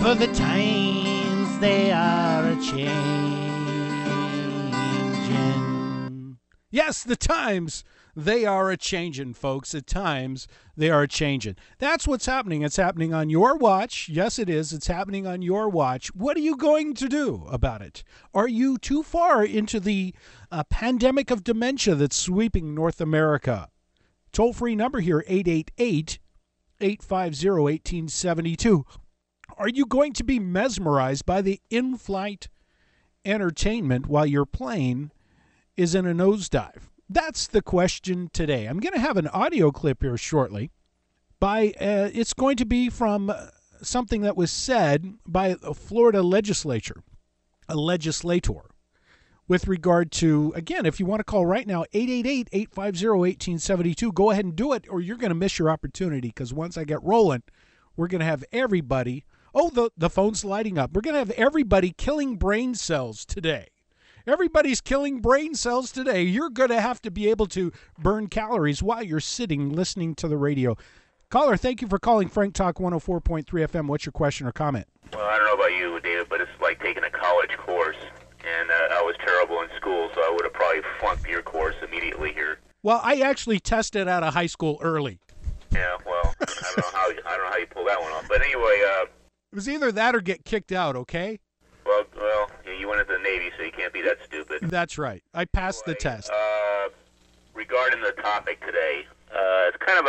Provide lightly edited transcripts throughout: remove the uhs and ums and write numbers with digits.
For the times they are a-changin'. Yes, the times they are a-changin', folks. At times they are a-changin'. That's what's happening. It's happening on your watch. Yes, it is. It's happening on your watch. What are you going to do about it? Are you too far into the pandemic of dementia that's sweeping North America? Toll-free number here, 888-850-1872. Are you going to be mesmerized by the in-flight entertainment while your plane is in a nosedive? That's the question today. I'm going to have an audio clip here shortly. It's going to be from something that was said by a Florida legislator, with regard to, again, if you want to call right now, 888-850-1872, go ahead and do it, or you're going to miss your opportunity, because once I get rolling, we're going to have everybody. Oh, the phone's lighting up. We're going to have everybody killing brain cells today. Everybody's killing brain cells today. You're going to have to be able to burn calories while you're sitting listening to the radio. Caller, thank you for calling Frank Talk 104.3 FM. What's your question or comment? Well, I don't know about you, David, but it's like taking a college course. And I was terrible in school, so I would have probably flunked your course immediately here. Well, I actually tested out of high school early. Yeah, well, I don't know how you pull that one off. But anyway, it was either that or get kicked out, okay? Well, you went into the Navy, so you can't be that stupid. That's right. I passed the test. Regarding the topic today, it's kind of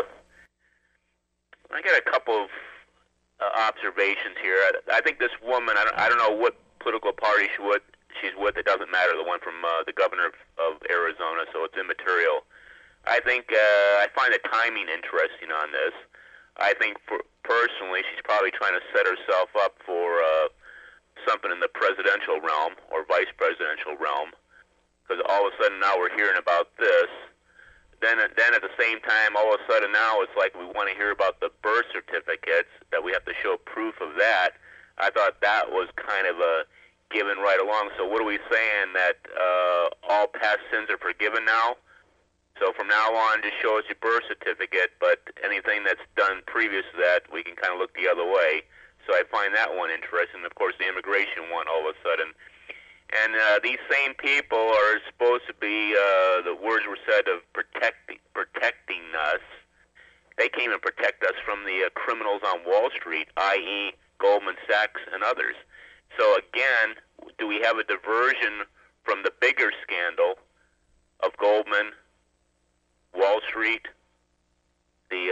I got a couple of observations here. I think this woman, I don't know what political party she's with. It doesn't matter. The one from the governor of Arizona, so it's immaterial. I think I find the timing interesting on this. I think personally, she's probably trying to set herself up for something in the presidential realm or vice presidential realm, because all of a sudden now we're hearing about this. Then at the same time, all of a sudden now it's like we want to hear about the birth certificates, that we have to show proof of that. I thought that was kind of a given right along. So what are we saying, that all past sins are forgiven now? So from now on, just show us your birth certificate, but anything that's done previous to that, we can kind of look the other way. So I find that one interesting. Of course, the immigration one, all of a sudden. And these same people are supposed to be, the words were said, of protecting us. They came and protect us from the criminals on Wall Street, i.e. Goldman Sachs and others. So again, do we have a diversion from the bigger scandal of Goldman, Wall Street, the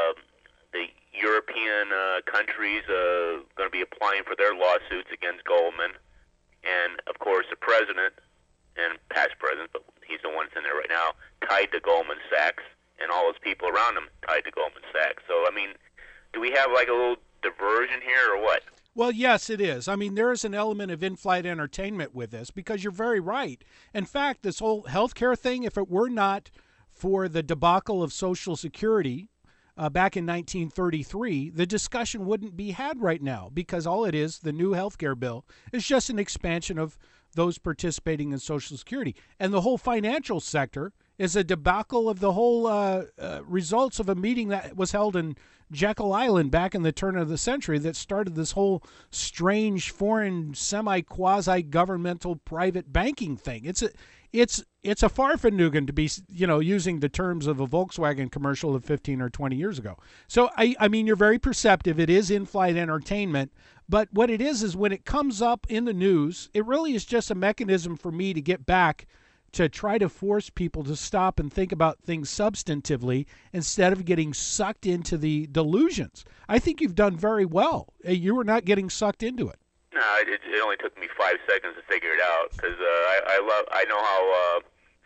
European countries going to be applying for their lawsuits against Goldman, and of course the president and past president, but he's the one that's in there right now, tied to Goldman Sachs, and all his people around him tied to Goldman Sachs. So I mean, do we have like a little diversion here or what? Well, yes, it is. I mean, there is an element of in-flight entertainment with this, because you're very right. In fact, this whole healthcare thing, if it were not for the debacle of Social Security back in 1933, the discussion wouldn't be had right now, because all it is, the new healthcare bill, is just an expansion of those participating in Social Security. And the whole financial sector is a debacle of the whole results of a meeting that was held in Jekyll Island back in the turn of the century that started this whole strange foreign semi-quasi-governmental private banking thing. It's a farfignugan to be, using the terms of a Volkswagen commercial of 15 or 20 years ago. So, I mean, you're very perceptive. It is in-flight entertainment. But what it is when it comes up in the news, it really is just a mechanism for me to get back to try to force people to stop and think about things substantively instead of getting sucked into the delusions. I think you've done very well. You were not getting sucked into it. No, it only took me 5 seconds to figure it out, because I know how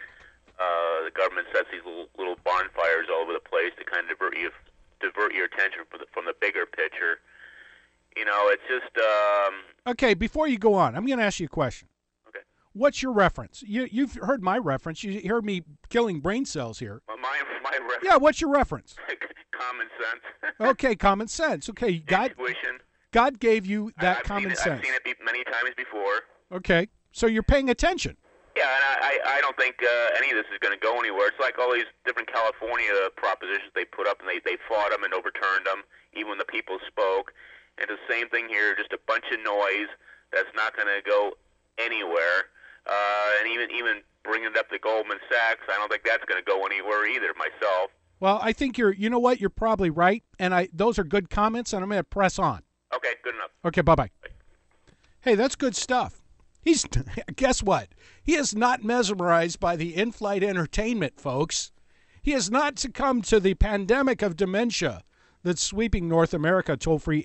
the government sets these little bonfires all over the place to kind of divert your attention from the bigger picture. It's just Okay, before you go on, I'm going to ask you a question. Okay. What's your reference? You've heard my reference. You heard me killing brain cells here. Well, my reference. Yeah, what's your reference? Common sense. Okay, common sense. Okay, Intuition. God gave you that common sense. I've seen it many times before. Okay, so you're paying attention. Yeah, and I don't think any of this is going to go anywhere. It's like all these different California propositions they put up, and they fought them and overturned them, even when the people spoke. And the same thing here, just a bunch of noise that's not going to go anywhere. And even bringing it up to Goldman Sachs, I don't think that's going to go anywhere either myself. Well, I think you know what, you're probably right, and those are good comments, and I'm going to press on. Okay, good enough. Okay, bye-bye. Hey, that's good stuff. Guess what? He is not mesmerized by the in-flight entertainment, folks. He has not succumbed to the pandemic of dementia that's sweeping North America. Toll-free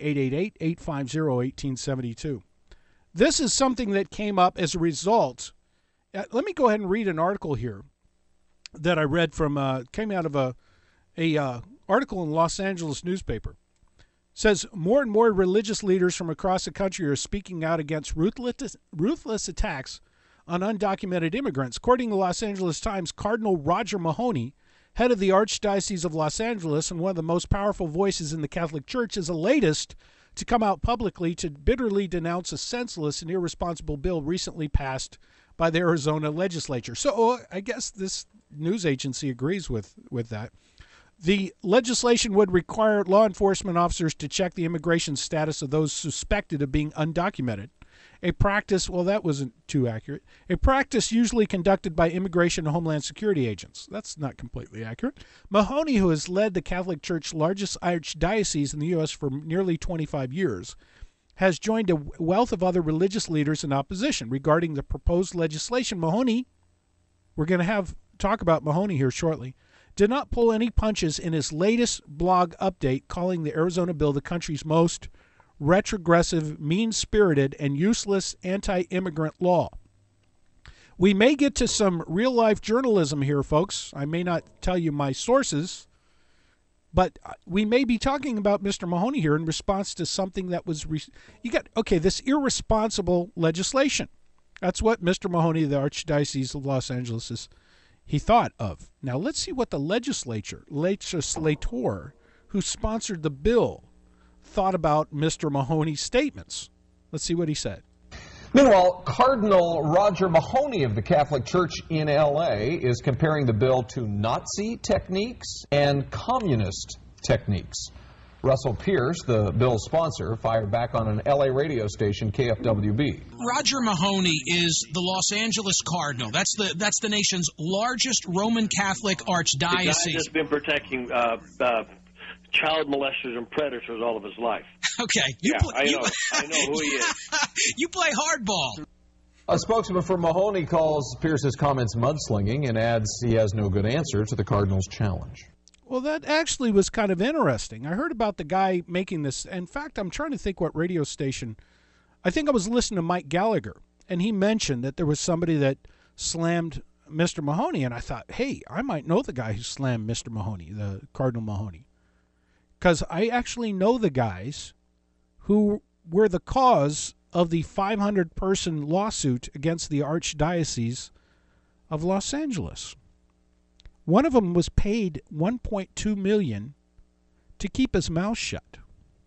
888-850-1872. This is something that came up as a result. Let me go ahead and read an article here that I read from, came out of a article in Los Angeles newspaper. Says more and more religious leaders from across the country are speaking out against ruthless attacks on undocumented immigrants. According to Los Angeles Times, Cardinal Roger Mahony, head of the Archdiocese of Los Angeles and one of the most powerful voices in the Catholic Church, is the latest to come out publicly to bitterly denounce a senseless and irresponsible bill recently passed by the Arizona legislature. So I guess this news agency agrees with that. The legislation would require law enforcement officers to check the immigration status of those suspected of being undocumented. A practice, well, that wasn't too accurate. A practice usually conducted by Immigration and Homeland Security agents. That's not completely accurate. Mahony, who has led the Catholic Church's largest archdiocese in the U.S. for nearly 25 years, has joined a wealth of other religious leaders in opposition regarding the proposed legislation. Mahony, we're going to talk about Mahony here shortly, did not pull any punches in his latest blog update, calling the Arizona bill the country's most retrogressive, mean-spirited, and useless anti-immigrant law. We may get to some real-life journalism here, folks. I may not tell you my sources, but we may be talking about Mr. Mahony here in response to something that was this irresponsible legislation. That's what Mr. Mahony, the Archdiocese of Los Angeles, he thought of. Now let's see what the legislator who sponsored the bill thought about Mr. Mahony's statements. Let's see what he said. Meanwhile, Cardinal Roger Mahony of the Catholic Church in L.A. is comparing the bill to Nazi techniques and communist techniques. Russell Pierce, the bill's sponsor, fired back on an L.A. radio station, KFWB. Roger Mahony is the Los Angeles Cardinal. That's the nation's largest Roman Catholic archdiocese. The guy that's been protecting child molesters and predators all of his life. Okay. I know who he is. You play hardball. A spokesman for Mahony calls Pierce's comments mudslinging and adds he has no good answer to the Cardinal's challenge. Well, that actually was kind of interesting. I heard about the guy making this. In fact, I'm trying to think what radio station. I think I was listening to Mike Gallagher, and he mentioned that there was somebody that slammed Mr. Mahony, and I thought, hey, I might know the guy who slammed Mr. Mahony, the Cardinal Mahony, because I actually know the guys who were the cause of the 500-person lawsuit against the Archdiocese of Los Angeles. One of them was paid $1.2 million to keep his mouth shut.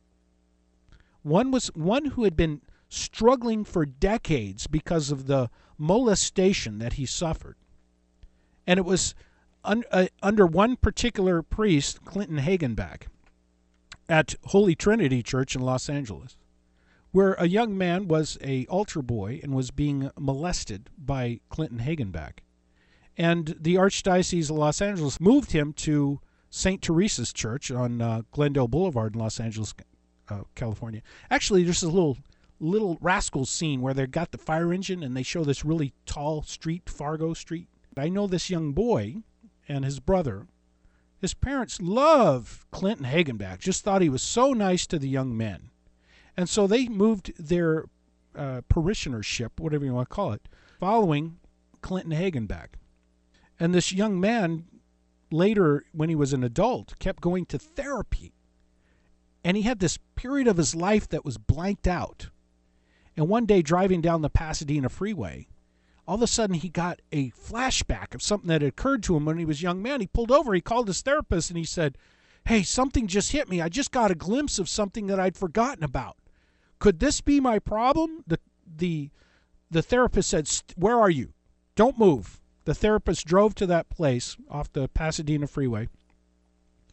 One who had been struggling for decades because of the molestation that he suffered. And it was under one particular priest, Clinton Hagenbach, at Holy Trinity Church in Los Angeles, where a young man was an altar boy and was being molested by Clinton Hagenbach. And the Archdiocese of Los Angeles moved him to St. Teresa's Church on Glendale Boulevard in Los Angeles, California. Actually, there's a little Rascals scene where they've got the fire engine and they show this really tall street, Fargo Street. I know this young boy and his brother. His parents loved Clinton Hagenbach, just thought he was so nice to the young men. And so they moved their parishionership, whatever you want to call it, following Clinton Hagenbach. And this young man, later, when he was an adult, kept going to therapy. And he had this period of his life that was blanked out. And one day, driving down the Pasadena freeway, all of a sudden he got a flashback of something that had occurred to him when he was a young man. He pulled over, he called his therapist, and he said, hey, something just hit me. I just got a glimpse of something that I'd forgotten about. Could this be my problem? The therapist said, where are you? Don't move. The therapist drove to that place off the Pasadena freeway,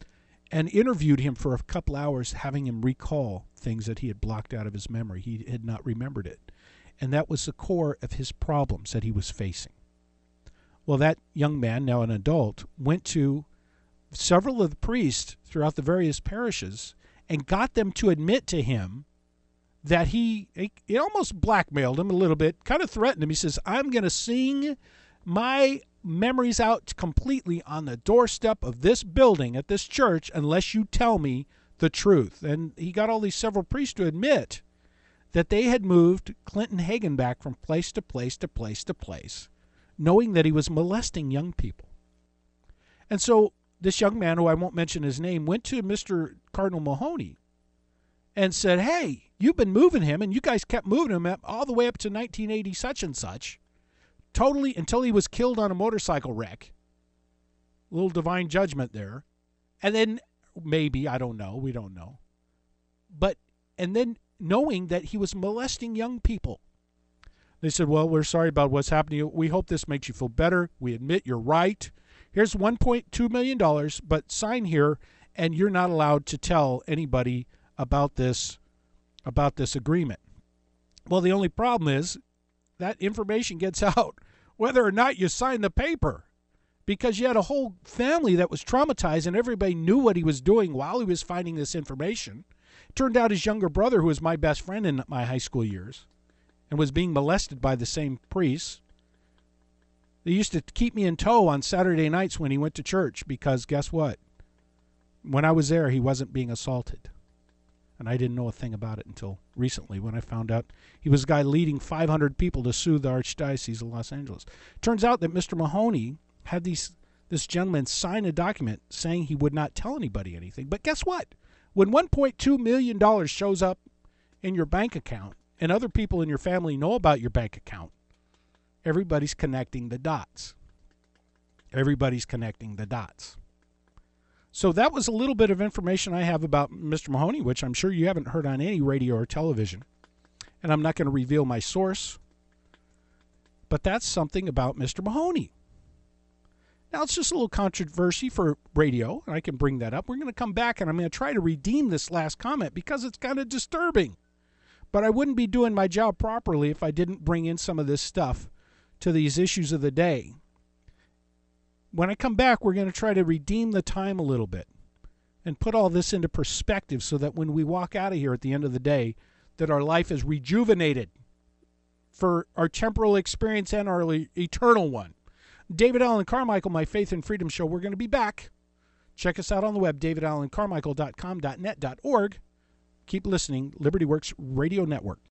and interviewed him for a couple hours, having him recall things that he had blocked out of his memory. He had not remembered it. And that was the core of his problems that he was facing. Well, that young man, now an adult, went to several of the priests throughout the various parishes and got them to admit to him that he almost blackmailed him a little bit, kind of threatened him. He says, I'm going to sing my memories out completely on the doorstep of this building at this church unless you tell me the truth. And he got all these several priests to admit that they had moved Clinton Hagen back from place to place to place to place, knowing that he was molesting young people. And so this young man, who I won't mention his name, went to Mr. Cardinal Mahoney and said, hey, you've been moving him, and you guys kept moving him up all the way up to 1980 such and such, totally until he was killed on a motorcycle wreck. A little divine judgment there. And then maybe, I don't know, we don't know. And then knowing that he was molesting young people. They said, well, we're sorry about what's happening. We hope this makes you feel better. We admit you're right. Here's $1.2 million, but sign here, and you're not allowed to tell anybody about this agreement. Well, the only problem is that information gets out whether or not you sign the paper, because you had a whole family that was traumatized, and everybody knew what he was doing while he was finding this information. Turned out his younger brother, who was my best friend in my high school years, and was being molested by the same priests. They used to keep me in tow on Saturday nights when he went to church, because guess what? When I was there, he wasn't being assaulted. And I didn't know a thing about it until recently, when I found out he was a guy leading 500 people to sue the Archdiocese of Los Angeles. Turns out that Mr. Mahoney had this gentleman sign a document saying he would not tell anybody anything. But guess what? When $1.2 million shows up in your bank account and other people in your family know about your bank account, everybody's connecting the dots. Everybody's connecting the dots. So that was a little bit of information I have about Mr. Mahoney, which I'm sure you haven't heard on any radio or television. And I'm not going to reveal my source. But that's something about Mr. Mahoney. Now, it's just a little controversy for radio, and I can bring that up. We're going to come back, and I'm going to try to redeem this last comment because it's kind of disturbing. But I wouldn't be doing my job properly if I didn't bring in some of this stuff to these issues of the day. When I come back, we're going to try to redeem the time a little bit and put all this into perspective so that when we walk out of here at the end of the day, that our life is rejuvenated for our temporal experience and our eternal one. David Allen Carmichael, My Faith and Freedom Show. We're going to be back. Check us out on the web, davidallencarmichael.com.net.org. Keep listening, Liberty Works Radio Network.